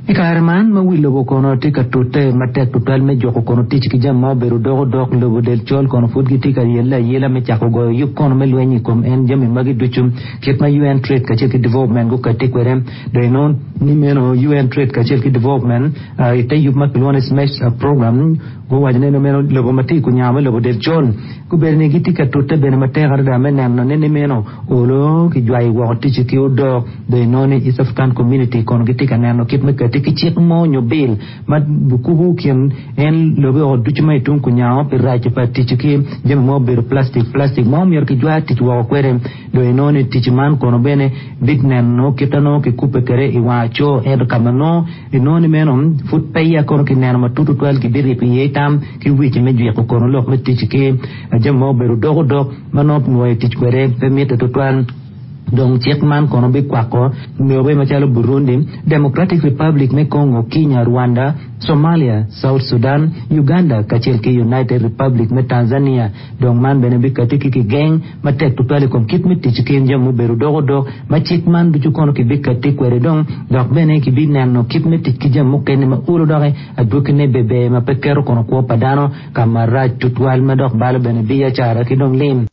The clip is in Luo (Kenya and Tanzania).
Ikarman ma wilo kono tika tute matek tutal me joko kono tich ki jam ma beru dogo dok lobo del chol kono fudgi tika yela me chako go yup kono me lwenyi kom en jami magi duchum kip ma UN trade ka cheki development go ka tikwere do non ni meno UN trade ka cheki development ite yup ma pilone smash program go wajne no meno lobo mati ku nyama lobo del chol ku berni gi tika tute bene matek arda me no ne meno olo ki jwai wo tich ki odo do non is African community kono gi tika nano kip me ki chik mo nyo bil ma buku ken en lobe o duchma itun kunyao pirache pa tichiki jem mo bil plastic mo mier ki jwa tichwa kwere do enone tichman kono bene bitnen no kitano ki kupe kere iwacho ed kamano enone menom fut paya kono ki neno matutu twal ki biri pi yetam ki wichi meju ko kono lok me tichiki jem mo beru dogo manop no tichkwere pe meta twal donc Chekman kono be kwako miobe machalo Burundi, Democratic Republic me Congo, Kenya, Rwanda, Somalia, South Sudan, Uganda, kachel ki United Republic me Tanzania. Donc man bene bi katiki ki gang matek tutale kom kit mit tichike njamu beru dogo ma Chekman du kono ki bi katik were donc bene ki bi nano kit mit tikija mukene ma ulu dore adukene bebe ma pekero kono ko padano kamara tutwal ma dok balo bene bi ya chara ki donc lim